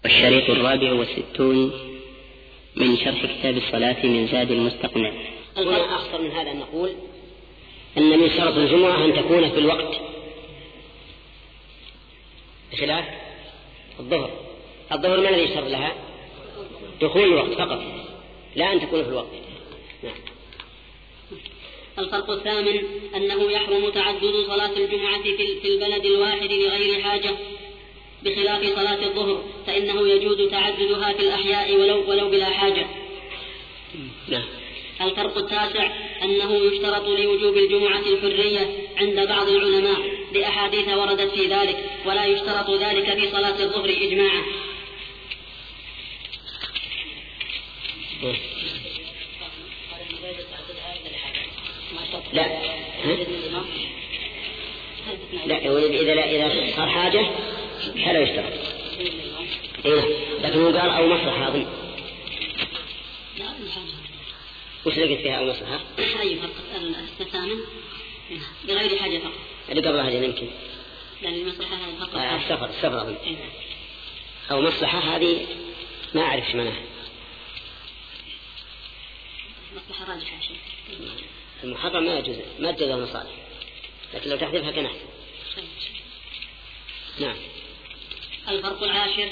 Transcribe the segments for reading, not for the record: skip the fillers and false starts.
الشريط 64 من شرح كتاب الصلاة من زاد المستقنع. هنا أخطر من هذا أن نقول أن من شرط الجمعة أن تكون في الوقت، بخلاف الظهر. الظهر ما الذي يشترط لها؟ دخول الوقت فقط، لا أن تكون في الوقت. نعم. الفرق الثامن أنه يحرم تعدد صلاة الجمعة في البلد الواحد لغير حاجة، بخلاف صلاة الظهر فإنه يجوز تعددها في الأحياء ولو بلا حاجة. الفرق التاسع أنه يشترط لوجوب الجمعة الحرية عند بعض العلماء لأحاديث وردت في ذلك، ولا يشترط ذلك في صلاة الظهر إجماعا. إذا صار حاجة فلا يشترط. لكن هو قال أو مصلحة أظن. وش لقيت فيها أو مصلحة؟ أي فرق الثامن بغير حاجة فقط. اللي قبلها هذه يمكن. لأن المصلحة هذه فقط. السفر أظن. أو مصلحة هذه ما أعرف معناها. مصلحة راجحة شيء. المحرم ما يجوز المصالح، لكن لو تحذفها كان أحسن. نعم. الفرق العاشر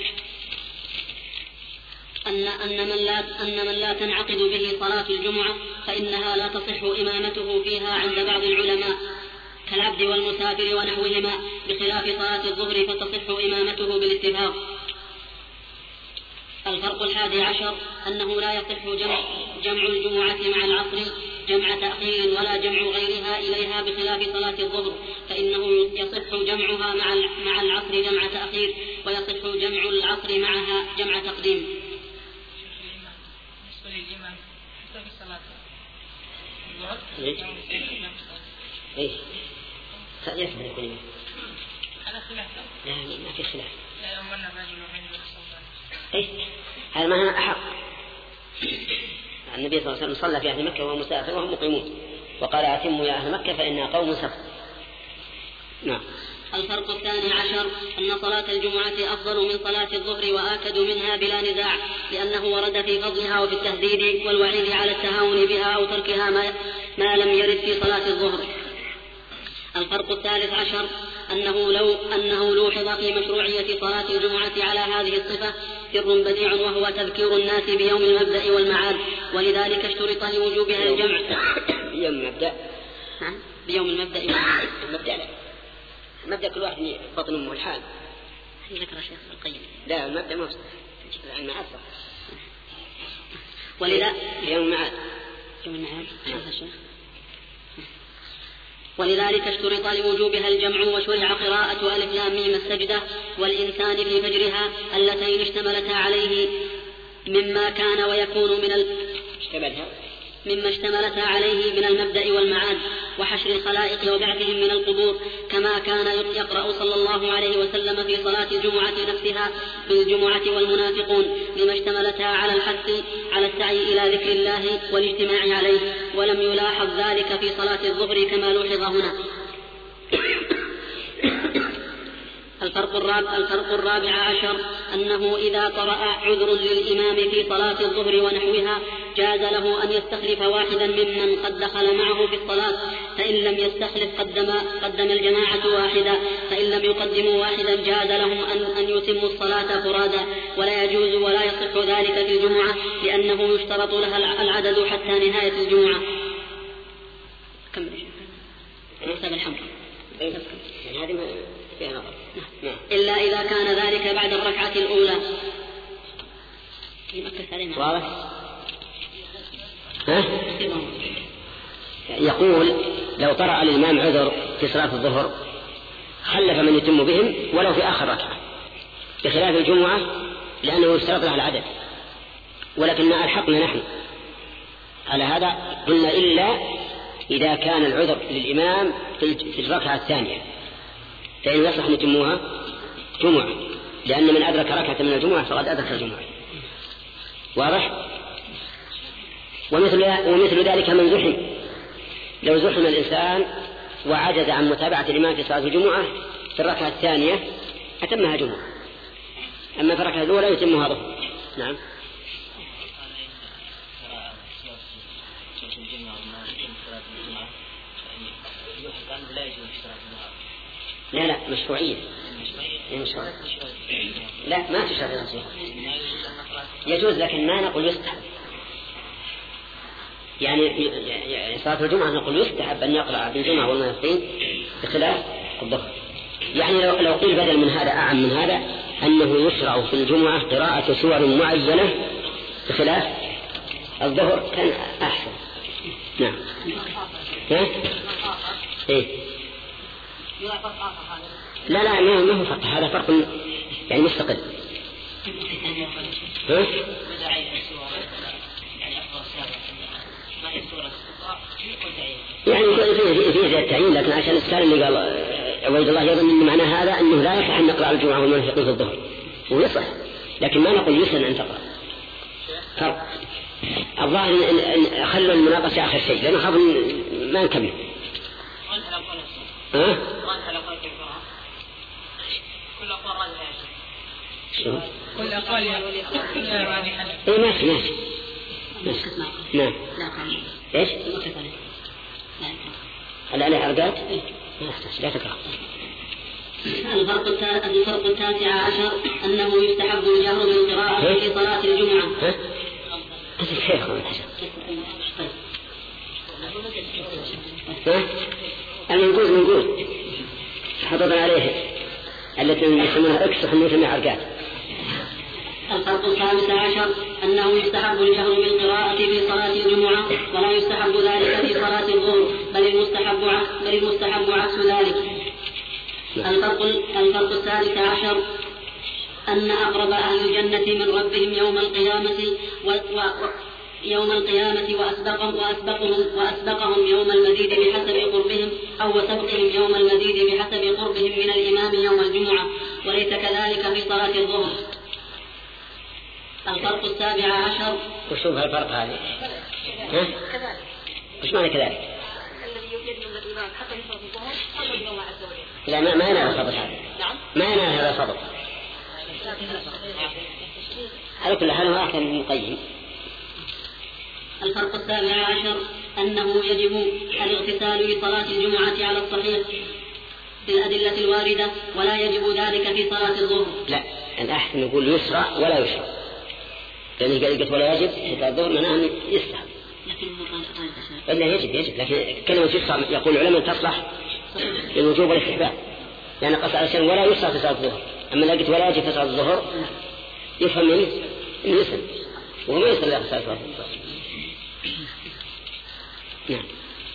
أن من لا تنعقد به صلاة الجمعة فإنها لا تصح إمامته فيها عند بعض العلماء كالعبد والمسافر ونحوهما، بخلاف صلاة الظهر فتصح إمامته بالاتفاق. الفرق الحادي عشر أنه لا يصح جمع الجمعة مع العصر جمع تأخير ولا جمع غيرها إليها، بخلاف صلاة الظهر فإنه يصح جمعها مع العصر جمع تأخير، ويصح جمع العصر معها جمع تقديم. ما في خلاف. هذا ما أحق. النبي صلى الله عليه وسلم صلى في أهل مكة وهو مسافر وهم مقيمون، وقال أتموا يا أهل مكة فإنا قوم سفر. نعم. الفرق الثاني عشر أن صلاة الجمعة أفضل من صلاة الظهر وآكد منها بلا نزاع، لأنه ورد في فضلها وفي التهديد والوعيد على التهاون بها أو تركها ما لم يرد في صلاة الظهر. الفرق الثالث عشر أنه لوحظ في مشروعية صلاة الجمعة على هذه الصفة سر بديع، وهو تذكير الناس بيوم المبدأ والمعاد، ولذلك اشترط لوجوبها الجمع. بيوم المبدأ والمعاد. المبدأ كل واحد بطن أمه الحال. ذكر شيخ القيم. لا المبدأ مفسد. المعاد صح. يوم المعاد. ولذلك اشترط لوجوبها الجمع، وشرع قراءة ألف لام ميم السجدة والإنسان في فجرها اللتين اشتملتا عليه مما كان ويكون مما اشتملتا عليه من المبدأ والمعاد وحشر الخلائق وبعثهم من القبور، كما كان يقرأ صلى الله عليه وسلم في صلاة الجمعة نفسها بالجمعة والمنافقون، لما اشتملتا على الحث على السعي إلى ذكر الله والاجتماع عليه، ولم يلاحظ ذلك في صلاة الظهر كما لوحظ هنا. الفرق الرابع عشر أنه إذا طرأ عذر للإمام في صلاة الظهر ونحوها جاز له أن يستخلف واحدا ممن قد دخل معه في الصلاة، فإن لم يستخلف قدم الجماعة واحدا، فإن لم يقدموا واحدا جاز لهم أن يتموا الصلاة فرادا، ولا يجوز ولا يصح ذلك في الجمعة، لأنه يشترط لها العدد حتى نهاية الجمعة. كمل مكتب الحمد. هذه فيها نظر. إلا إذا كان ذلك بعد الركعة الأولى. واضح؟ يقول لو طرأ الإمام عذر في صلاة الظهر خلف من يتم بهم ولو في آخر ركعة، بخلاف الجمعة لأنه يشترط لها العدد، ولكن ألحقنا نحن على هذا قلنا إلا إذا كان العذر للإمام في الركعة الثانية، فإن يصح نتموها جمعة، لأن من أدرك ركعة من الجمعة فقد أدرك الجمعة. واضح؟ ومثل ذلك من زحم، لو زحم الإنسان وعجز عن متابعة الإمام في صلاة الجمعة في الركعة الثانية أتمها جمعة، أما في الركعة الأولى يتمها ظهر. نعم. لا مشروعية. لا ما تشرع يجوز، لكن ما نقول يستحب. يعني صلاة الجمعة نقول يستحب أن يقرأ في الجمعة والمنافقين بخلاف الظهر. يعني لو قيل بدل من هذا أعم من هذا أنه يشرع في الجمعة قراءة سور معينة بخلاف الظهر كان أحسن. نعم. إيه؟ لا ما هو فرق، هذا فرق يعني مستقل. يعني في زي التعيين، لكن عشان السؤال اللي قال عبيد الله يظن ان معنى هذا انه لا يصح ان نقرأ الجمعة والمنافقين في الظهر، ويصح لكن ما نقول يسن ان تقرأ. فرق. الظاهر ان خلوا المناقشة اخر شيء لانه خاف ما نكمل. كل أقوال إيه ماشي. نعم. إيش؟ الآن أرقات؟ لا تقرأ. الفرق التاسع عشر أنه يستحب الجهر بالقراءة في صلاة الجمعة. المنقوذ حطبنا عليه التي يسمونها اكس وحنوثنا عرقات. الفرق الخامس عشر أنه يستحب الجهر بالقراءة في صلاة الجمعة، ولا يستحب ذلك في صلاة الظهر، بل المستحب عكس ذلك. الفرق الثالث عشر أن أقرب أهل الجنة من ربهم يوم القيامة وأسبقهم يوم المزيد بحسب قربهم أو وسبقهم يوم المزيد بحسب قربهم من الإمام يوم الجمعة، وليس كذلك في صلاة الظهر. الفرق السابع عشر. وشوف هالفرق هذه وش معنى كذلك؟ لا ما ينال الفضل هذا. ما ينال هذا الفضل. على كل حال هو أحسن من القيم. الفرق السابع عشر أنه يجب الاغتسال لصلاة الجمعة على الصحيح بالأدلة الواردة، ولا يجب ذلك في صلاة الظهر. لا الأحسن نقول يسرع ولا يشرع، لأنه قال ولا يجب في صلاة الظهر معناه أنه يستحب. إلا يجب لكن كلمة يسرع يقول العلماء تصلح للوجوب والاستحباب، يعني قصد على شيء ولا يسرع في صلاة الظهر. أما لقيت ولا يجب في صلاة الظهر يفهم منه إنه يسرع وهو ما يسرع في صلاة الظهر. نعم.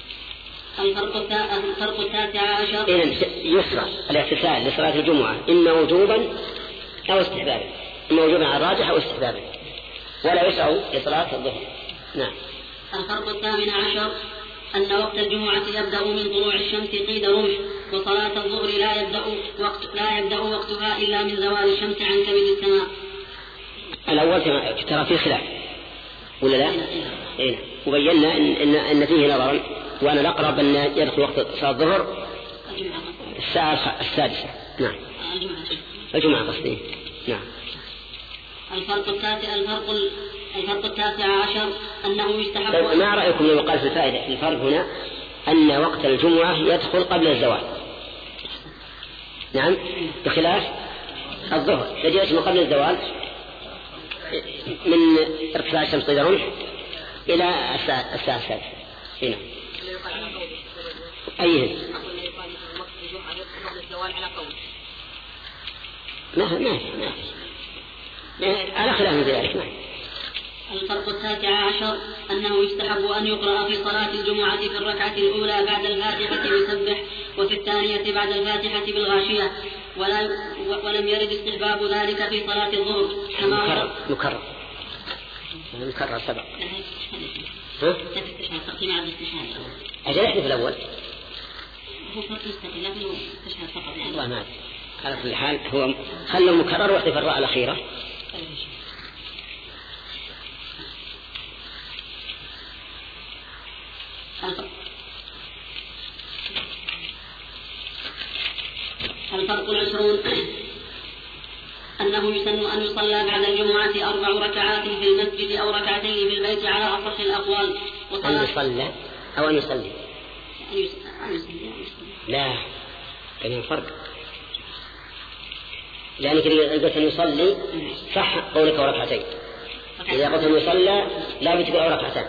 الفرق التاسع عشر. إذن يسرع الاغتسال لصلاة الجمعة إما وجوبا أو استحبابا، إما وجوبا على الراجح أو استحبابا، ولا يسرع لصلاة الظهر. نعم. الفرق الثامن عشر أن وقت الجمعة يبدأ من طلوع الشمس قيد رمح، وصلاة الظهر لا يبدأ وقتها إلا من زوال الشمس عن كبد السماء. الأول ترى فيه خلاف ولا لا؟ إيه. وبينا إن فيه نظرا، وأنا الأقرب أن يدخل وقت صلاة الظهر الساعة 6. نعم. الجمعة قصدي. نعم. الفرق التاسع عشر أنه يستحب. ما رأيكم لو قال في الفائدة الفرق هنا أن وقت الجمعة يدخل قبل الزوال؟ نعم. بخلاف الظهر الذي يدخل قبل الزوال من ارتفاع الشمس قيد رمح إلى الساعة 6. هنا أيه ما على خلاف ذلك. الفرق التاسع عشر أنه يستحب أن يقرأ في صلاة الجمعة في الركعة الأولى بعد الفاتحة بسبح، وفي الثانية بعد الفاتحة بالغاشية، ولم يرد استحباب ذلك في صلاة الظهر. مكرر سبق. أجل احنا في الأول هو فرق مستقل لكن هو استشهاد فقط يعني. والله ما على كل حال هو خلوا مكرر واحد في الراء الأخيرة. الفرق العشرون أن أنه يسن أن يصلى بعد الجمعة 4 ركعات في المسجد أو ركعتين في البيت على أصح الأقوال. أن يصلى أو أن يصلي؟ لا، كان فرق، لأنك إذا قلت أن يصلي صح قولك وركعتين، إذا قلت أن يصلى لا بتقول أو ركعتين.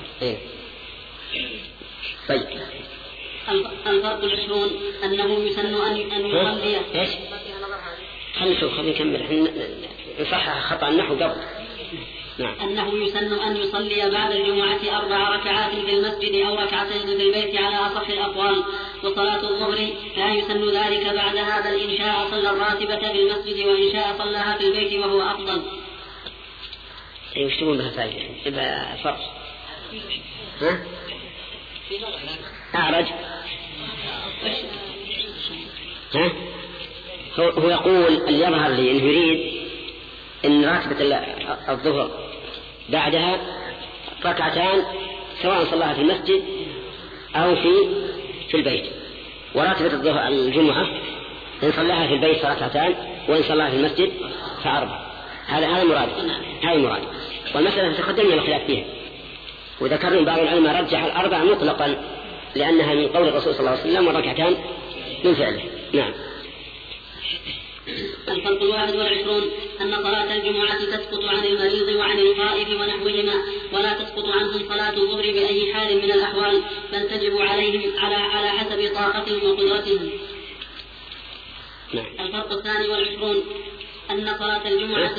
طيب الفرق 20 أنه يسن أن يصلي. إيش؟ خلينا نكمل، نصحح خطأ النحو قبل. نعم. أنه يسن أن يصلي بعد الجمعة 4 ركعات في المسجد أو ركعتين في البيت على أصح الأقوال. وصلاة الظهر لا يسن ذلك بعدها، بل إن شاء صلى الراتبة في المسجد وإن شاء صلىها في البيت وهو أفضل. يشتمون بها فائدة يبقى فرق. ها؟ أعرج. ها؟ هو يقول اللي يظهر لي إنه يريد إن راتبة الظهر بعدها ركعتان سواء صلاها في المسجد أو في البيت، وراتبة الظهر الجمعة إن صلاها في البيت فركعتان وإن صلاها في المسجد فأربع. هذا مراد. والمسألة تقدمنا الخلاف فيها، وذكرنا بعض العلماء رجح الأربع مطلقا لأنها من قول الرسول صلى الله عليه وسلم والركعتان من فعله. نعم. الفرق 21 أن صلاة الجمعة تسقط عن المريض وعن الغائب ونحوهما، ولا تسقط عنهم صلاة الظهر بأي حال من الأحوال، بل تجب عليهم على حسب طاقتهم وقدرتهم. الفرق 22 أن صلاة الجمعة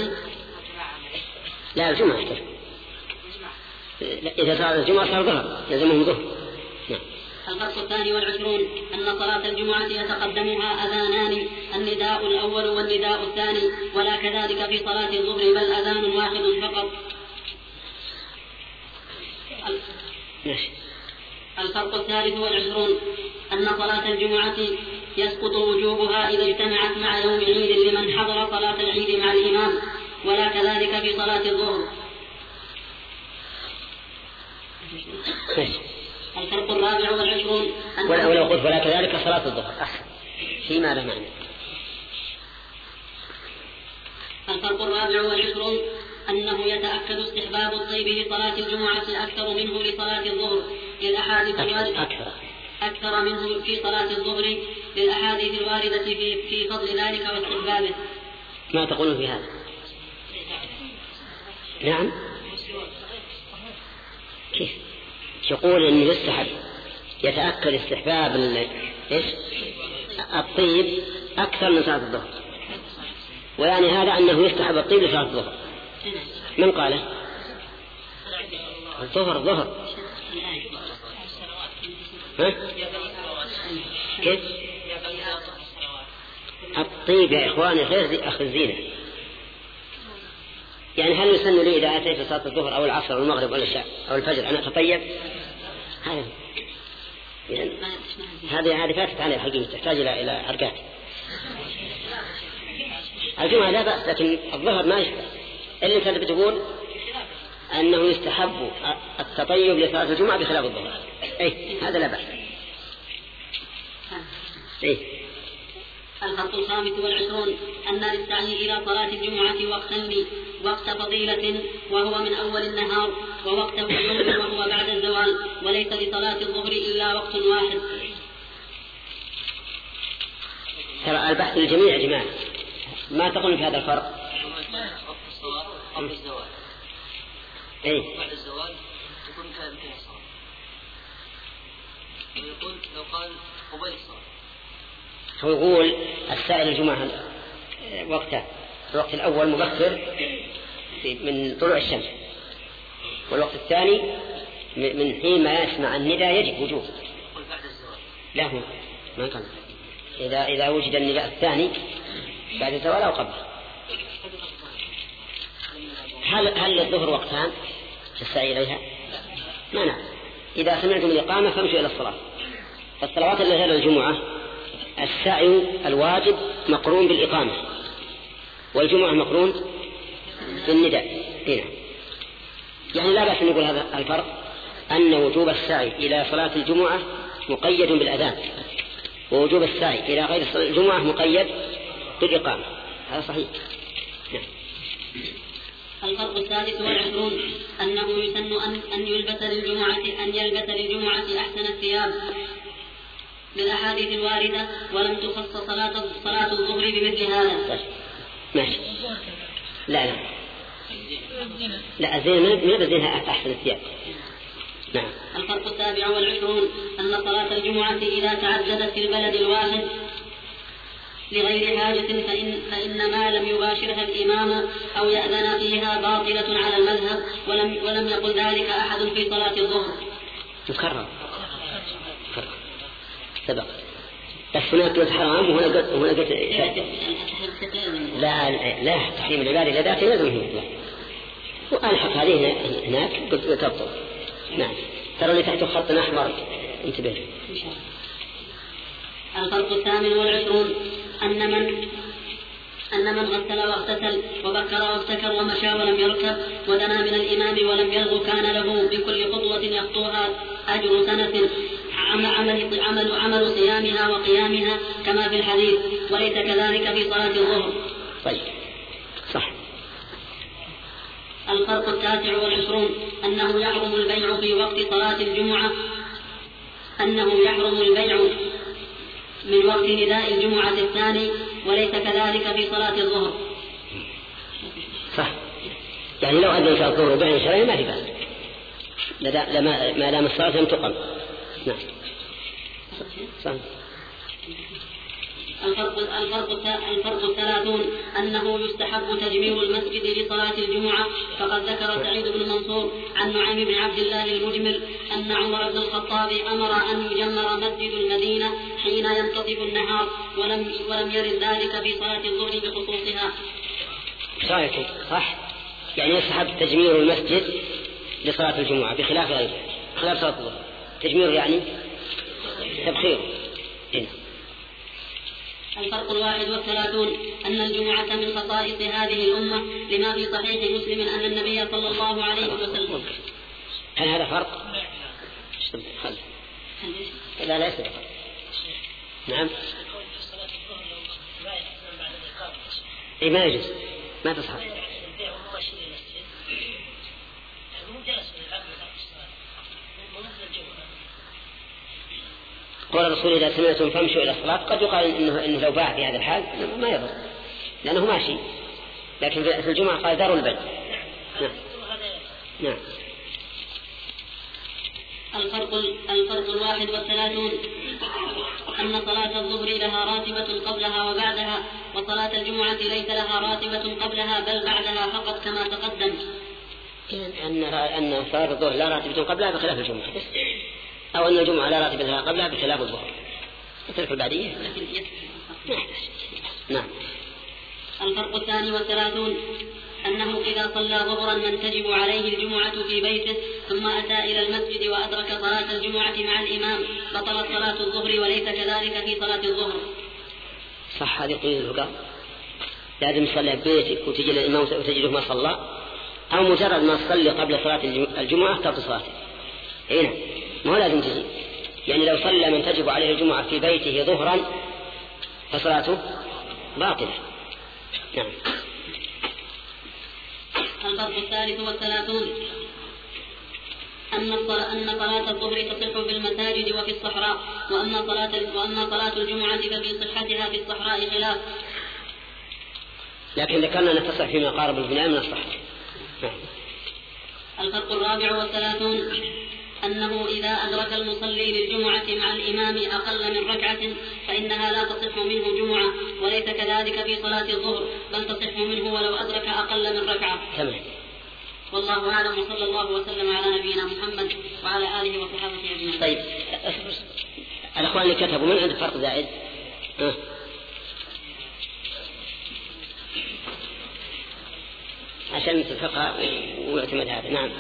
لا الجمعة إذا صلاة الجمعة صار ظهر لازمهم ظهر. الفرق 22 أن صلاة الجمعة يتقدمها أذانان، النداء الأول والنداء الثاني، ولا كذلك في صلاة الظهر بل أذان واحد فقط. الفرق 23 أن صلاة الجمعة يسقط وجوبها إذا اجتمعت مع يوم عيد لمن حضر صلاة العيد مع الإمام، ولا كذلك في صلاة الظهر. الفرق 24 ولو قلت ولا كذلك صلاة الظهر أحسن فيما له معنى. الفرق 24 أنه يتأكد استحباب الطيب لصلاة الجمعة أكثر منه لصلاة الظهر للأحاديث الواردة أكثر منه في صلاة الظهر للأحاديث الواردة في فضل ذلك واستحبابه. ما تقولون في هذا؟ نعم. كيف؟ يقول إنه يستحب يتأكد استحباب الطيب أكثر من صلاة الظهر، ويعني هذا أنه يستحب الطيب لصلاة الظهر. من قاله؟ الظهر. ها؟ كيف؟ الطيب يا إخواني غير أخذ الزينة. يعني هل يسن لي إذا أتيت صلاة الظهر أو العصر أو المغرب أو العشاء أو الفجر أن أتطيب؟ هذه فاتت على الحقيقة، تحتاج إلى حركات. الجمعة لا بأس، لكن الظهر ما يشبه. اللي أنت بتقول أنه يستحب التطيب لصلاة الجمعة بخلاف الظهر، هذا لا بأس. الفرق 25 أن للسعي إلى صلاة الجمعة وقتين، وقت فضيلة وهو من أول النهار، ووقت هجوم وهو بعد الزوال، وليس لصلاة الظهر إلا وقت واحد. ترى البحث الجميع يا جماعة، ما تقول في هذا الفرق؟ وقت الصلاة قبل الزوال. بعد الزوال يكون كان مثل الصلاة. ويقول لو قال قبل الصلاة. هو يقول السائل الجمعة وقته الوقت الأول مبكر من طلوع الشمس، والوقت الثاني من حين ما يسمع النداء يجب وجوب. بعد الزوال. لا هو ما قال إذا وجد النداء الثاني بعد الزوال أو قبل. هل للظهر وقتان في السعي إليها؟ ما نعم. إذا سمعتم الإقامة فامشوا إلى الصلاة. الصلوات اللي غير الجمعة السعي الواجب مقرون بالإقامة، والجمعة مقرون بالنداء. يعني لا بأس نقول هذا الفرق، أن وجوب السعي إلى صلاة الجمعة مقيد بالأذان، ووجوب السعي إلى غير الجمعة مقيد بالإقامة. هذا صحيح. الفرق الثالث والعشرون أنه يسن أن يلبس للجمعة أحسن الثياب للأحاديث الواردة، ولم تخص صلاة الظهر بمثل هذا. ماشي. لا الزينة من يلبسها أحسن الثياب. نعم. الفرق السابع والعشرون أن صلاة الجمعة إذا تعددت في البلد الواحد لغير حاجة فإن ما لم يباشرها الإمام أو يأذن فيها باطلة على المذهب، ولم يقل ذلك أحد في صلاة الظهر. مكرر سبق بس هناك قلت حرام وهنا قلت لا تحريم العبادة إلى ذاته لازم هو وألحق هذه هناك قلت تبطل. نعم. ترى اللي تحته خط أحمر انتبه. الفرق الثامن والعشرون أن من غسل واغتسل وبكر وابتكر ومشى ولم يركب ودنا من الإمام ولم يلغ كان له بكل خطوة يخطوها أجر سنة عمل صيامها وقيامها كما في الحديث، وليس كذلك في صلاة الظهر. طيب صح. الفرق التاسع والعشرون أنه يحرم البيع في وقت صلاة الجمعة من وقت نداء الجمعة الثاني، وليس كذلك في صلاة الظهر. صح. يعني لو أذن صلاة الظهر وبيع شرعي ما في بأس ما دام الصلاة لم تقم. نعم. صح. الفرق الثلاثون أنه يستحب تجميل المسجد لصلاة الجمعة، فقد ذكر سعيد بن منصور عن نعيم بن عبد الله المجمل أن عمر بن الخطاب أمر أن يجمر مسجد المدينة حين ينتصف النهار، ولم يرد ذلك في صلاة الظهر بخصوصها. صح. يعني يستحب تجميل المسجد لصلاة الجمعة بخلاف غيره، خلاف صلاة الظهر. تجميل يعني تبخير. الفرق 31 أن الجمعة من خصائص هذه الأمة لما في صحيح مسلم أن النبي صلى الله عليه وسلم. هل هذا فرق؟ لا يصير. نعم. إيه ما يجوز ما تصح. قول الرسول إذا سمعتم فامشوا إلى الصلاة، قد يقال إنه لو باع في هذا الحال ما يضر لأنه ماشي، لكن في الجمعة قال دار البيع. نعم. الفرق 31 أن صلاة الظهر لها راتبة قبلها وبعدها، وصلاة الجمعة ليس لها راتبة قبلها بل بعدها فقط كما تقدم. أن صلاة الظهر لا راتبة قبلها بخلاف الجمعة، أو أن الجمعة لا راتبة لها قبلها بخلاف الظهر. تلك البعدية. نعم. الفرق 32 أنه إذا صلى ظهرا من تجب عليه الجمعة في بيته ثم أتى إلى المسجد وأدرك صلاة الجمعة مع الإمام بطلت صلاة الظهر، وليس كذلك في صلاة الظهر. صح. هذه قيل الفقهاء لازم تصلي ببيتك وتجي للإمام وتجده ما صلى، أو مجرد ما تصلي قبل صلاة الجمعة تبطل صلاته. هنا ما هو لازم تجي، يعني لو صلى من تجب عليه الجمعة في بيته ظهرا فصلاته باطلة. نعم. الفرق 33 أن صلاة الظهر تصح في المساجد وفي الصحراء، وأن صلاة الجمعة ففي صحتها في الصحراء خلاف. لكن ذكرنا أن تصح فيما قارب البناء من الصحراء. الفرق 34 أنه إذا أدرك المصلي للجمعة مع الإمام أقل من ركعة فإنها لا تصح منه جمعة، وليس كذلك في صلاة الظهر بل تصح منه ولو أدرك أقل من ركعة. تمام. والله أعلم، وصلى الله وسلم على نبينا محمد وعلى آله وصحبه أجمعين. طيب الأخوان اللي كتبوا من عند فرق زائد عشان الفقه ويعتمد هذا. نعم.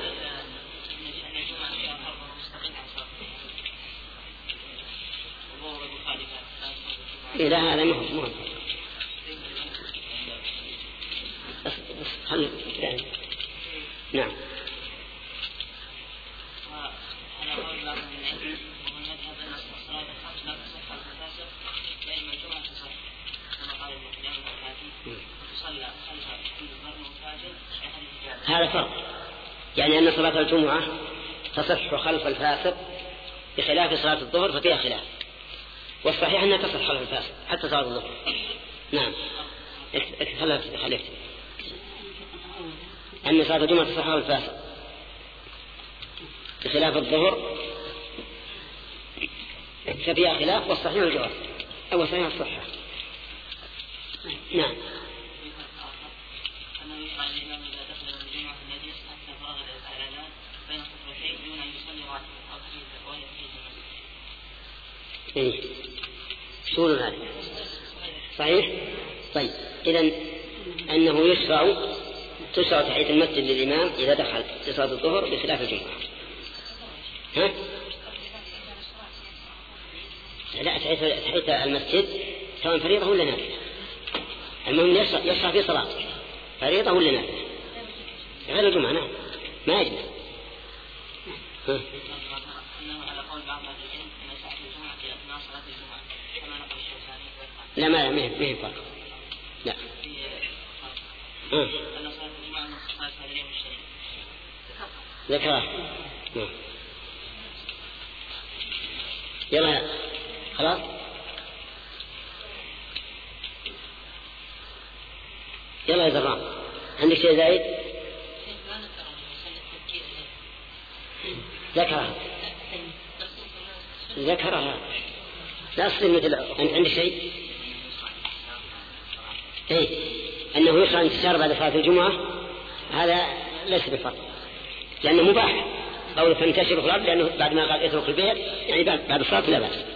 لا هذا مهم. نعم. هذا فرق، يعني أن صلاة الجمعة تصح خلف الفاسق بخلاف صلاة الظهر ففيها خلاف، والصحيح أنها تصح خلف الفاسق حتى صلاة الظهر. نعم خليك أن صلاة الجمعة تصح خلف الفاسق بخلاف الظهر ففيها خلاف، والصحيح الجواز أو صحيح الصحة. نعم. إيه شو هذا صحيح؟ طيب إذن أنه تشرع تحية المسجد للإمام إذا دخل في صلاة الظهر بخلاف الجمعة. ها؟ لا تحية المسجد سواء فريضة ولا نافلة، المهم يشرع في صلاة فريضة ولا نافلة غير الجمعة. نعم ما يجب. لا ما هي فرق. لا ذكرها. يلا خلاص يلا يا زرام عندك شيء زايد؟ ذكرها لا أصل مثل أنت عندك شيء؟ إيه أنه يشرع انتشار بعد صلاة الجمعة هذا ليس بفرق لأنه مباح أو تنتشر في الأرض، لأنه بعد ما قال اترك البيت يعني بعد الصلاة لا بأس.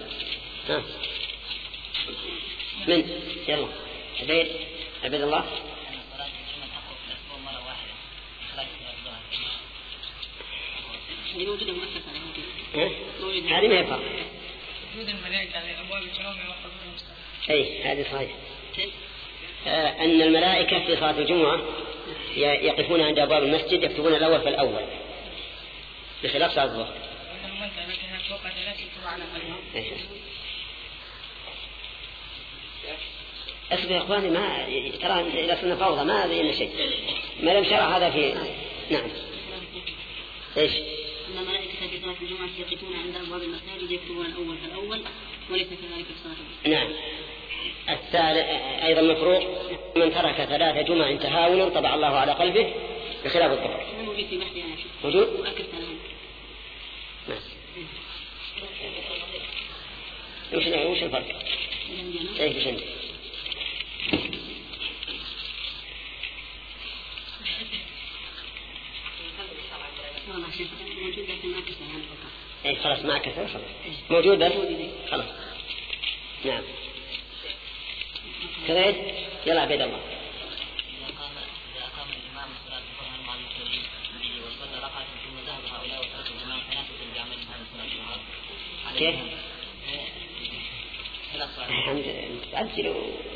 من يلا عبيد الله. هذه ما هي فرق. وجود الملائكة على أبواب الجوامع وقبور المصطفى. أي هذه صحيح. أن الملائكة في صلاة الجمعة يقفون عند أبواب المسجد يكتبون الأول فالأول بخلاف صلاة الظهر. أسف يا إخواني ما ترى إلى سنة فوضى ما بين شيء ما لم شرع هذا في. نعم إيش؟ أن الملائكة في صلاة الجمعة يقفون عند أبواب المساجد يكتبون الأول فالأول وليس كذلك في صلاة الجمعة. نعم. أيضا مفروض من ترك 3 جمع تهاونا طبع الله على قلبه بخلاف الظهر. موجود في بحثي أنا موجود؟ نعم. وش الفرق؟ ايش وش عندك؟ اي خلاص ما كسر خلاص موجود بس خلاص. نعم كذا يلا عبيد الله. إذا قام الإمام صلاة الظهر مع المسلمين وصلى ركعة ثم ذهب هؤلاء وترك الجماعة فناسة بعمل هذا صلاة الظهر. كيف؟ تعجلوا.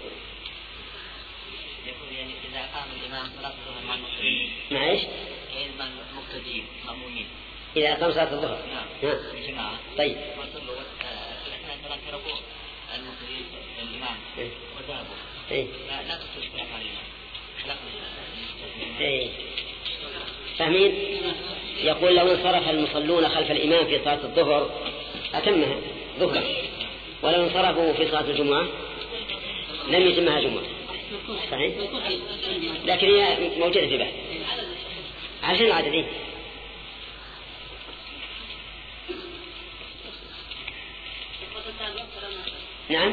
يقول يعني إذا قام الإمام صلاة الظهر مع المسلمين. معيش؟ يلزم المقتدين مأمومين. إذا أقام صلاة الظهر. نعم. الجماعة. طيب. وصلوا الأثناء تركوا المقتدين الإمام وذهبوا. إيه. لا تصل خلاف علينا. خلاف. إيه. فاهمين؟ يقول لو انصرف المصلون خلف الإمام في صلاة الظهر أتمها ظهرا، ولو انصرفوا في صلاة الجمعة لم يتمها جمعة. صحيح؟ لكن هي موجودة في بحث عشان العددين. نعم.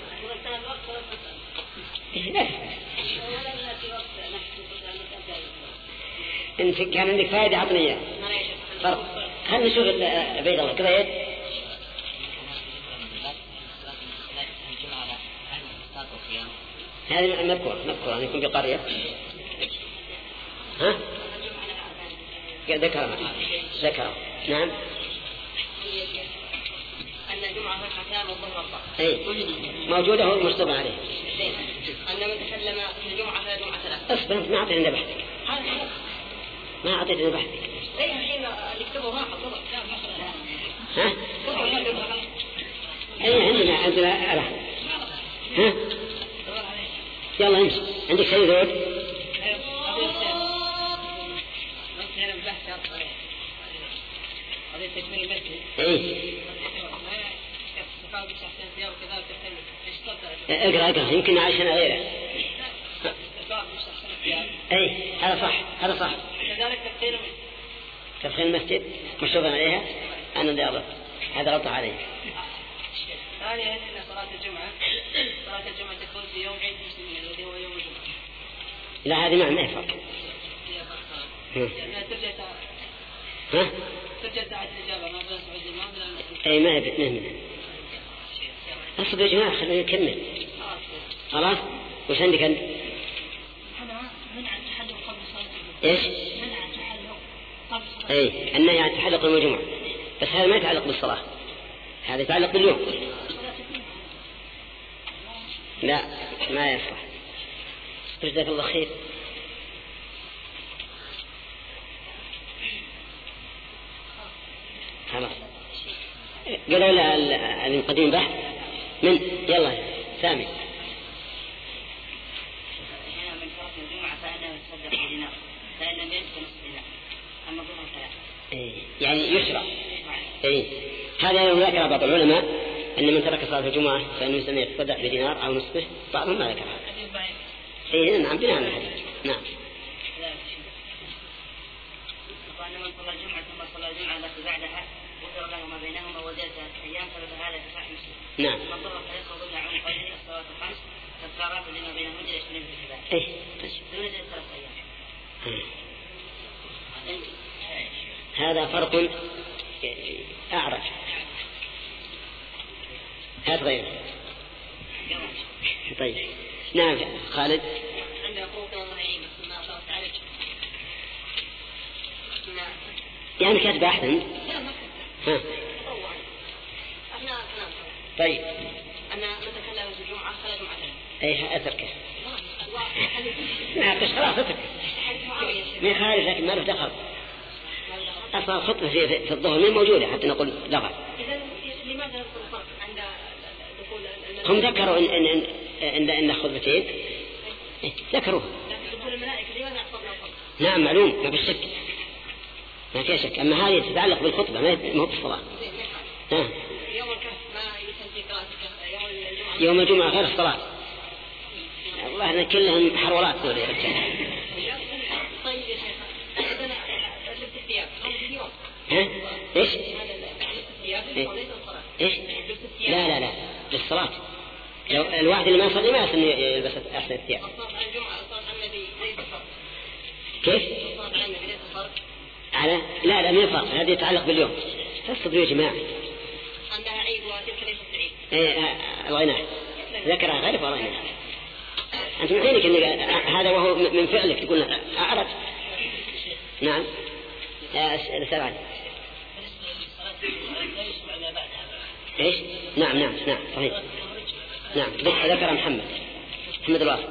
إن كان عندك فائدة عطني إياه. فرق. خلنا نشوف عبيد الله كذا يد. هذا مذكور أن يكون بقرية. ها؟ ذكر. نعم. أن الجمعة ركعتان والظهر 4. أي موجودة هو مشطوب عليه. أن من تكلم في الجمعة فلا جمعة 3. أصبر ما أعطينا بحث. ما أعطينا بحث. أي الحين نكتبه راحة. ها؟ أي عندنا راحة. ها؟ يلا امشي. عندك شيء ذوق؟ تكميل المسجد. إيه. اقرأ يمكن عشان غيره. أي هذا صح. كذلك تدخين المسجد مشروبا عليها أنا اللي أغلط، هذا غلط عليه. ثانيا أن صلاة الجمعة تكون في يوم عيد المسلمين الذي هو يوم الجمعة. لا هذه ما يفرق. ترجع ساعة الإجابة ما بين سعود الإمام أي ما منها. أصبر يا جماعة خلينا نكمل. خلاص وش عندك أنت؟ أنا منع التحلق قبل صلاة الجمعة. إيش؟ منع التحلق قبل صلاة الجمعة. أي أنه يعني تحلق يوم الجمعة، بس هذا ما يتعلق بالصلاة، هذا يتعلق باليوم. لا ما يصح. جزاك الله خير. خلاص قالوا لا القديم بحث من يلا سامي. هنا من فرض الجمعة فإنه يتصدق بدينار فإن لم يجد نصف دينار أما الظهر فلا. يعني يشرع. هذا ذكر بعض العلماء أن من ترك صلاة الجمعة فإنه يسمى يتصدق بدينار أو نصفه، بعضهم ما ذكر هذا. نعم بناء على الحديث. نعم. وأن من صلى الجمعة ثم صلى الجمعة التي بعدها غفر له ما بينهما وزاد 3 أيام فبدا هذا في صحيح مسلم. نعم. من ضر فيسقط ضمن عون قدره الصلوات الخمس كفارات لما بينهما يشمل في الكتاب. دون زاد 3 أيام. هذا فرق أعرف. هات غيره. طيب نعم خالد. عند أخوك الله يعينك ما صارت عليك. يعني كاتب أحسن. ها. طيب. أنا نتكلم في الجمعة فلا جمعتين. أي أتركه. نعم بس خلاص أتركه. ما خارج لكن ما له دخل. أصلا الخطبة في الظهر ما موجودة حتى نقول دخل. إذا لماذا يكون فرق عند دخول هم ذكروا إن خطبتين ذكروها. دخول الملائكة لماذا يحصل له فرق؟ نعم معلوم ما بالشك ما فيها شك، أما هذه تتعلق بالخطبة ما هو بالصلاة. يوم الكهف ما يسمى قراءة يوم الجمعة غير الصلاة. والله أنا كلهم حرولات دول يا رجال. طيب يا شيخ عندنا لبس الثياب اليوم. إيش؟ لبس إيش؟ لا للصلاة. لو الواحد اللي ما يصلي ما يصلي يلبس أحسن الثياب. كيف؟ على لا ما فرق، هذا يتعلق باليوم. تصدقوا يا جماعة. عندها عيد وتلك ليست عيد. رأيناه ذكرها غير ورأيناه. أنت معينك إن هذا وهو من فعلك تقول أعرف. نعم. سأل. إيش؟ نعم صحيح. نعم ذكر محمد الواصل.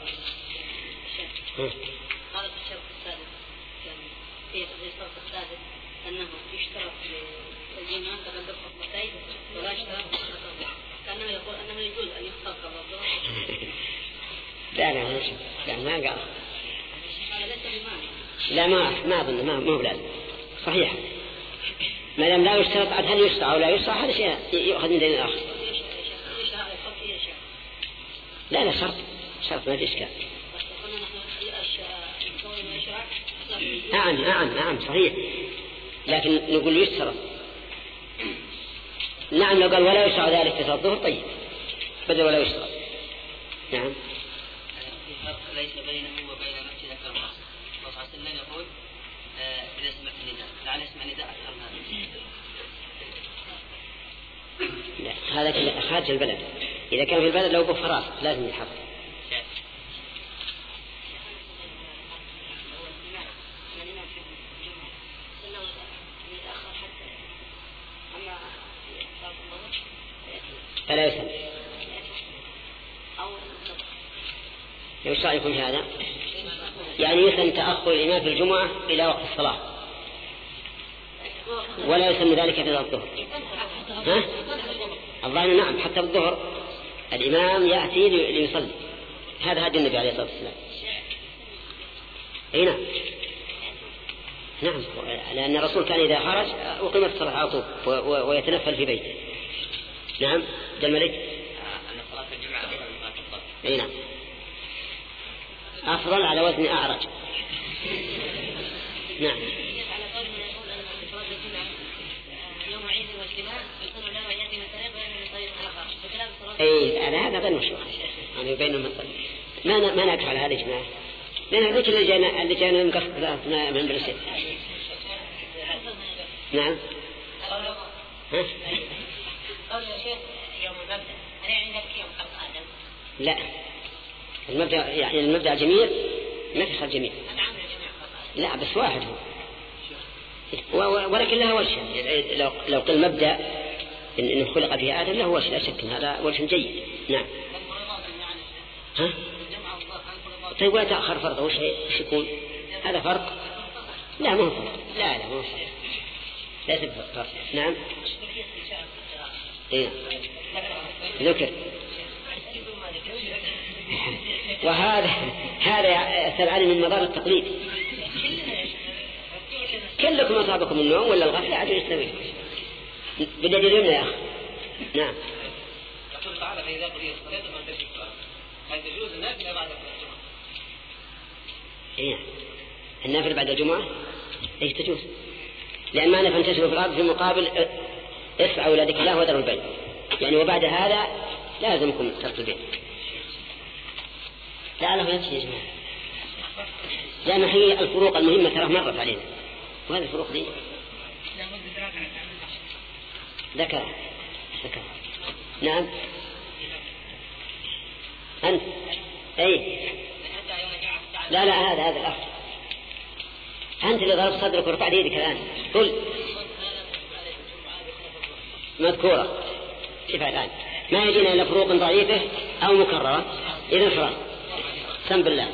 قال الشرط السادس في الشرط السادس أنه يشترط للإمام قبل الخطبتين ولا يشترط كأنه يقول أنه يجوز أن يختار قبل الظهر. لا ما قال. لا ما أظن ما هو لازم. صحيح. ما دام لا يشترط عاد هل يشرع أو لا يشرع هذا شيء يؤخذ من دليل آخر. لا شرط ما في إشكال. نعم صحيح، لكن نقول يشترط. نعم لو قال ولا يشرع ذلك في صلاة الظهر طيب بدل ولا يشترط. نعم. في فرق ليس بينه وبين مسجد أكثر الرأس. الرسول صلى الله عليه وسلم يقول إذا سمعت النداء لعل اسم النداء أكثر من هذا. لا هذا خارج البلد. إذا كان في البلد لو بفراس لازم يحط. فلا يسمى. يشرع يكون هذا يعني يسمى تأخر الإمام في الجمعة إلى وقت الصلاة ولا يسمى ذلك في الظهر. الظاهر نعم حتى الظهر الإمام يأتي ليصلي. هذا هدي النبي عليه الصلاة والسلام. نعم نعم، لأن الرسول كان إذا خرج أقيمت الصلاة على طول ويتنفل في بيته. نعم جل الملك. أن صلاة الجمعة أفضل من صلاة الظهر. أي نعم، أفضل على وزن أعرج. نعم. على قول من يقول أن صلاة الجمعة يوم عيد واجتماع يكون لا يأتي من طريق ولا من طريق آخر بخلاف صلاة. أي هذا غير مشروع يعني بينهم ما نقف على هذا الجماعة، لأن هذيك اللي جانا نقف من برسل. نعم. قول يا شيخ يوم المبدأ أنا عندك يوم خلق آدم. لا المبدأ يعني المبدأ جميل ما في خلق جميل. لا بس واحد هو ولكن لها وجه. لو قل مبدأ إنه خلق فيه آدم له وجه لا شك هذا وجه جيد. نعم. ها؟ طيب ولا تأخر فرضه وش يكون؟ هذا فرق؟ لا مو فرق. لا مو فرق. لا فرق. نعم. إيه. ذكر. وهذا سبعان من مضار التقليد. كلكم أصابكم النوم ولا الغفلة عاد يستوي. بدليل يا أخي. نعم. يقول تعالى فإذا قضيت الصلاة فانتشروا الصلاة. هل تجوز النافلة بعد الجمعة؟ إيه. النافلة بعد الجمعة؟ إيش تجوز؟ لأن معنى فانتشروا في الأرض في مقابل ارفعوا أولادك الله وذروا البيت. يعني وبعد هذا لازمكم ترك البيت. لعله ينتهي يا جماعة. لأن هي الفروق المهمة ترى مرت علينا، وهذه الفروق دي ذكر. نعم. أنت أي لا هذا الأخ أنت اللي ضرب صدرك ورفعت يدك الآن. قل مذكورة كيف الآن ما يجينا إلا فروق ضعيفة أو مكررة. إذن خلاص سم بالله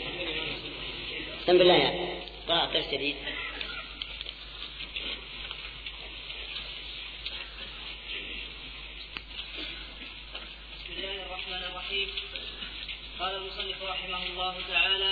يا قراءة ترسلي. بسم الله الرحمن الرحيم. قال المصنف رحمه الله تعالى: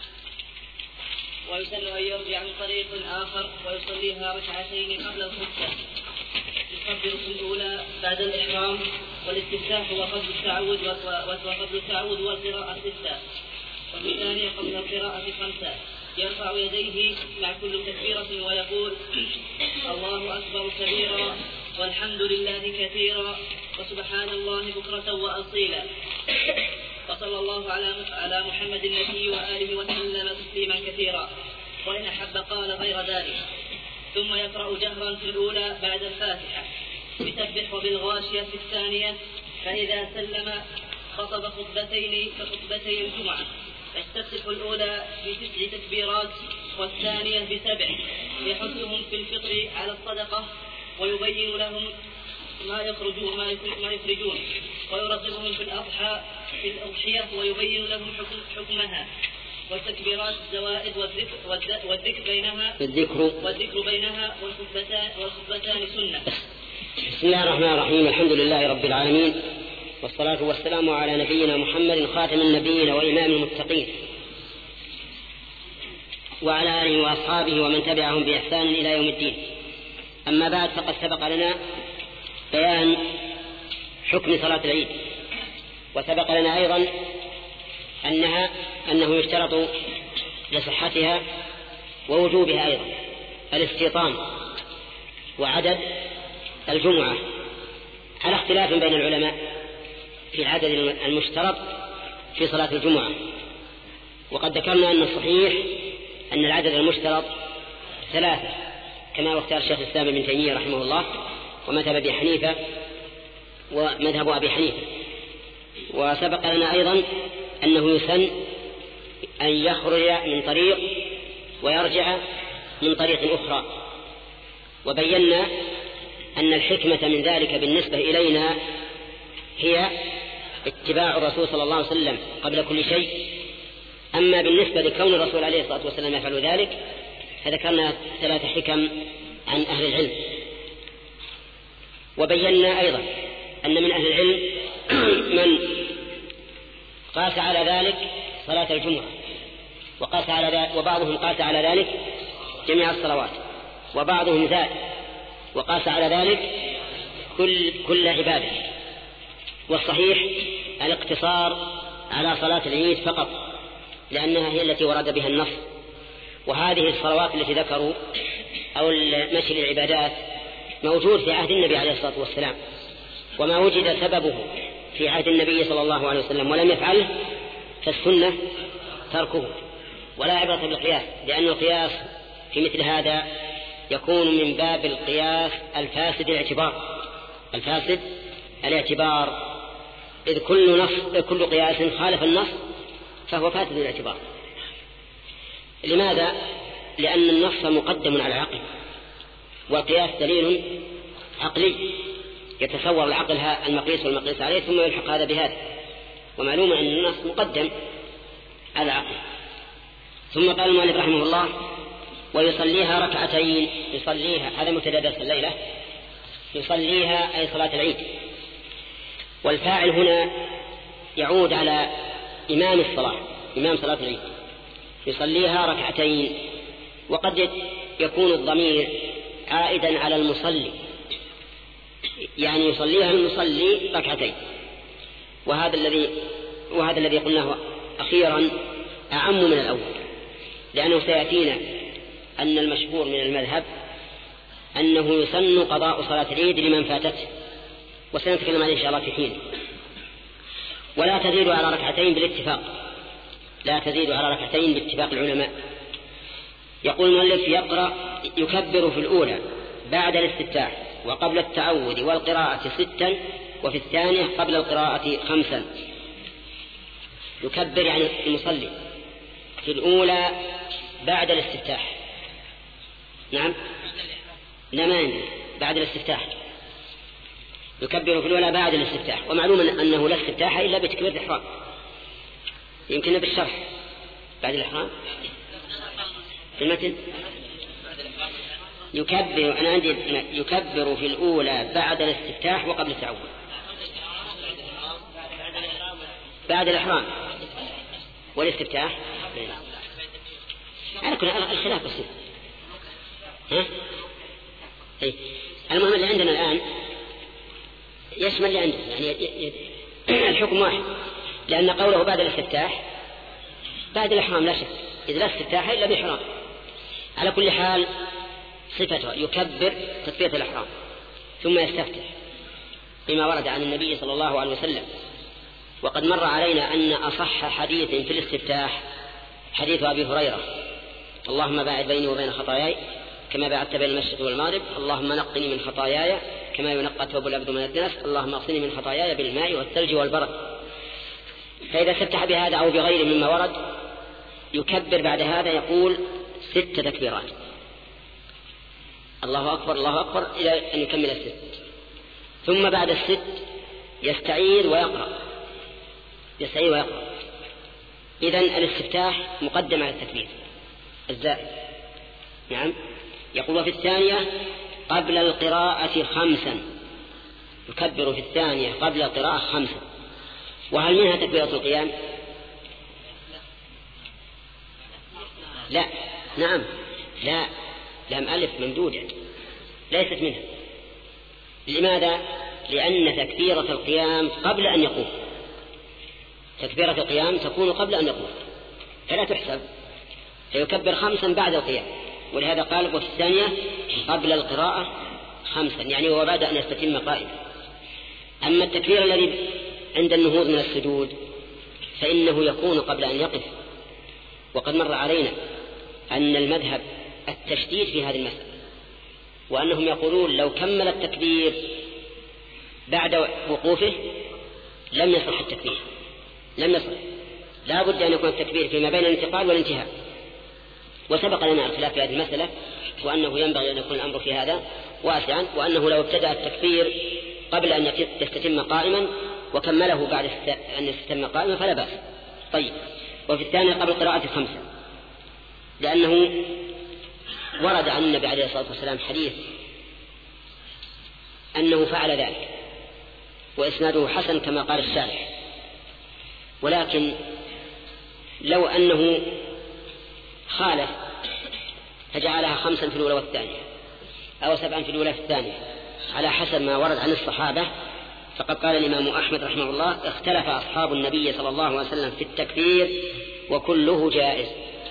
ويسن أن يرجع من طريق آخر ويصليها ركعتين قبل الخطبة، يكبر في الأولى بعد الإحرام والاستفتاح وقبل التعوذ والقراءة 6، وفي الثانية قبل القراءة 5 يرفع يديه مع كل تكبيرة ويقول: الله أكبر كبيرا والحمد لله كثيرا وسبحان الله بكرة وأصيلا، وصلى الله على محمد النبي وآله وسلم تسليما كثيرا، وإن أحب قال غير ذلك. ثم يقرأ جهرا في الأولى بعد الفاتحة يسبح وبالغاشية في الثانية، فإذا سلم خطب خطبتين كخطبتي الجمعة، يستفتح الأولى ب9 تكبيرات والثانية ب7، يحثهم في الفطر على الصدقة ويبين لهم ما يخرجون ويرغبهم في الأضحية ويبين لهم حكمها والتكبيرات الزوائد والذكر بينها والخطبتان سنة. بسم الله الرحمن الرحيم. الحمد لله رب العالمين، والصلاة والسلام على نبينا محمد خاتم النبيين وإمام المتقين، وعلى آله وأصحابه ومن تبعهم بإحسان إلى يوم الدين. أما بعد، فقد سبق لنا بيان حكم صلاة العيد، وسبق لنا أيضا أنه يشترط لصحتها ووجوبها أيضا الاستيطان وعدد الجمعة، على اختلاف بين العلماء في العدد المشترط في صلاة الجمعة. وقد ذكرنا أن الصحيح أن العدد المشترط 3 كما اختار الشيخ الإسلام ابن تيمية رحمه الله ومذهب أبي حنيفة ومذهب أبي حنيفة. وسبق لنا أيضا أنه يسن أن يخرج من طريق ويرجع من طريق أخرى، وبينا أن الحكمة من ذلك بالنسبة إلينا هي اتباع الرسول صلى الله عليه وسلم قبل كل شيء. أما بالنسبة لكون الرسول عليه الصلاة والسلام يفعل ذلك فذكرنا 3 حكم عن أهل العلم. وبينا أيضا أن من أهل العلم من قاس على ذلك صلاة الجمعة، وبعضهم قاس على ذلك جميع الصلوات، وبعضهم زاد وقاس على ذلك كل عبادة. والصحيح الاقتصار على صلاة العيد فقط، لأنها هي التي ورد بها النص. وهذه الصلوات التي ذكروا أو المشي للعبادات موجود في عهد النبي عليه الصلاة والسلام، وما وجد سببه في عهد النبي صلى الله عليه وسلم ولم يفعله فالسنة تركه، ولا عبرة بالقياس، لأن القياس في مثل هذا يكون من باب القياس الفاسد الاعتبار، إذ كل قياس خالف النص فهو فاسد الاعتبار. لماذا؟ لأن النص مقدم على العقل، والقياس دليل عقلي يتصور العقل المقيس والمقيس عليه ثم يلحق هذا بهذا، ومعلوم أن النص مقدم على العقل. ثم قال المؤلف رحمه الله: ويصليها ركعتين. يصليها هذا متدرس الليلة، يصليها أي صلاة العيد، والفاعل هنا يعود على إمام الصلاة، إمام صلاة العيد. يصليها ركعتين، وقد يكون الضمير عائدا على المصلي، يعني يصليها المصلي ركعتين. وهذا الذي قلناه أخيرا أعم من الأول، لأنه سيأتينا أن المشهور من المذهب أنه يسن قضاء صلاة العيد لمن فاتته، وسنتكلم عليه إن شاء الله في حين. ولا تزيد على ركعتين بالاتفاق، لا تزيد على ركعتين باتفاق العلماء. يقول المؤلف: يكبر في الأولى بعد الاستفتاح وقبل التعوذ والقراءة 6، وفي الثانية قبل القراءة 5. يكبر يعني المصلي في الأولى بعد الاستفتاح. نعم، بعد الاستفتاح يكبر في الأولى بعد الاستفتاح، ومعلوم أنه لا استفتاح إلا بتكبير الإحرام. يمكن بالشرح بعد الإحرام في المتن يكبر. أنا عندي يكبر في الأولى بعد الاستفتاح وقبل التعوذ، بعد الإحرام والاستفتاح. على كل الخلاف بسيط. المهم اللي عندنا الآن يشمل اللي عندنا، يعني الحكم واحد، لأن قوله بعد الاستفتاح بعد الإحرام لا شك، إذا لا استفتاح إلا بإحرام. على كل حال صفته يكبر تكبيرة الإحرام ثم يستفتح بما ورد عن النبي صلى الله عليه وسلم. وقد مر علينا أن أصح حديث في الاستفتاح حديث أبي هريرة: اللهم باعد بيني وبين خطاياي كما باعدت بين المشرق والمغرب، اللهم نقني من خطاياي كما ينقى ثوب العبد من الدنس، اللهم اغسلني من خطاياي بالماء والثلج والبرد. فإذا استفتح بهذا أو بغيره مما ورد يكبر بعد هذا، يقول 6 تكبيرات، الله أكبر الله أكبر إلى أن يكمل 6. ثم بعد 6 يستعيذ ويقرأ. إذن الاستفتاح مقدم على التكبير الزائد. نعم. يقول: وفي الثانية قبل القراءة 5. يكبر في الثانية قبل القراءة 5. وهل منها تكبيرة القيام؟ لا. نعم، لا، لام ألف ممدودة ليست منها. لماذا؟ لأن تكبيرة القيام قبل أن يقوم، تكبيرة القيام تكون قبل أن يقوم فلا تحسب، فيكبر 5 بعد القيام. ولهذا قال: وفي الثانية قبل القراءة 5، يعني هو بعد أن يستتم قائما. أما التكبير الذي عند النهوض من السجود فإنه يكون قبل أن يقف. وقد مر علينا أن المذهب التشديد في هذه المسألة، وأنهم يقولون لو كمل التكبير بعد وقوفه لم يصح التكبير، لم يصح، لا بد أن يكون التكبير فيما بين الانتقال والانتهاء. وسبق لنا الخلاف في هذه المسألة، وأنه ينبغي أن يكون الأمر في هذا واسعا، وأنه لو ابتدأ التكبير قبل أن يستتم قائما وكمله بعد أن يستتم قائما فلا بأس. طيب. وفي الثانية قبل قراءة 5، لأنه ورد عن النبي عليه الصلاة والسلام حديث أنه فعل ذلك، وإسناده حسن كما قال الشارح. ولكن لو أنه خالف فجعلها 5 في الأولى والثانية أو 7 في الأولى في الثانية على حسب ما ورد عن الصحابة، فقد قال الإمام أحمد رحمه الله: اختلف أصحاب النبي صلى الله عليه وسلم في التكبير وكله جائز.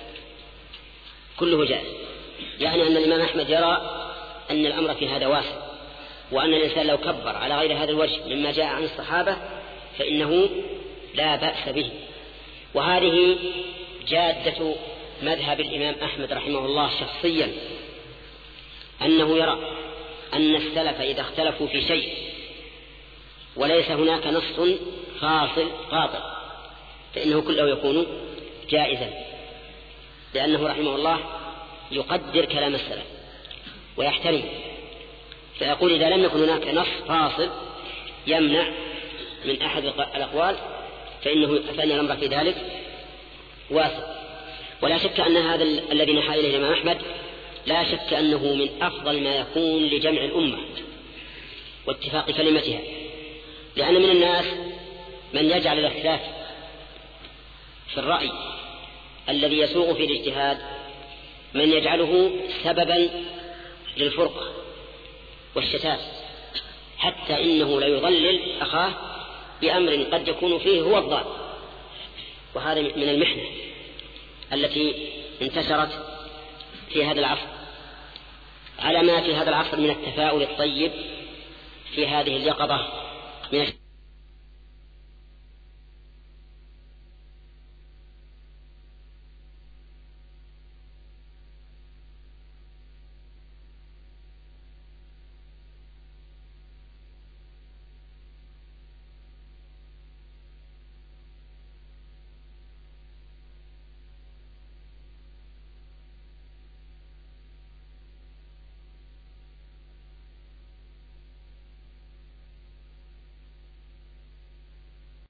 كله جائز، يعني أن الإمام أحمد يرى أن الأمر في هذا واسع، وأن الإنسان لو كبر على غير هذا الوجه مما جاء عن الصحابة فإنه لا بأس به. وهذه جادة مذهب الإمام أحمد رحمه الله شخصيا، أنه يرى أن السلف إذا اختلفوا في شيء وليس هناك نص فاصل قاطع فإنه كله يكون جائزا، لأنه رحمه الله يقدر كلام السلف ويحترم، فيقول إذا لم يكن هناك نص فاصل يمنع من أحد الأقوال فإن الأمر في ذلك واسع. ولا شك أن هذا الذي نحى إليه الإمام أحمد لا شك أنه من أفضل ما يكون لجمع الأمة واتفاق كلمتها، لأن من الناس من يجعل الاختلاف في الرأي الذي يسوغ في الاجتهاد من يجعله سببا للفرقة والشتات، حتى إنه لا يضلل أخاه بأمر قد يكون فيه هو الضال. وهذا من المحنة التي انتشرت في هذا العصر، على ما في هذا العصر من التفاؤل الطيب في هذه اليقظة من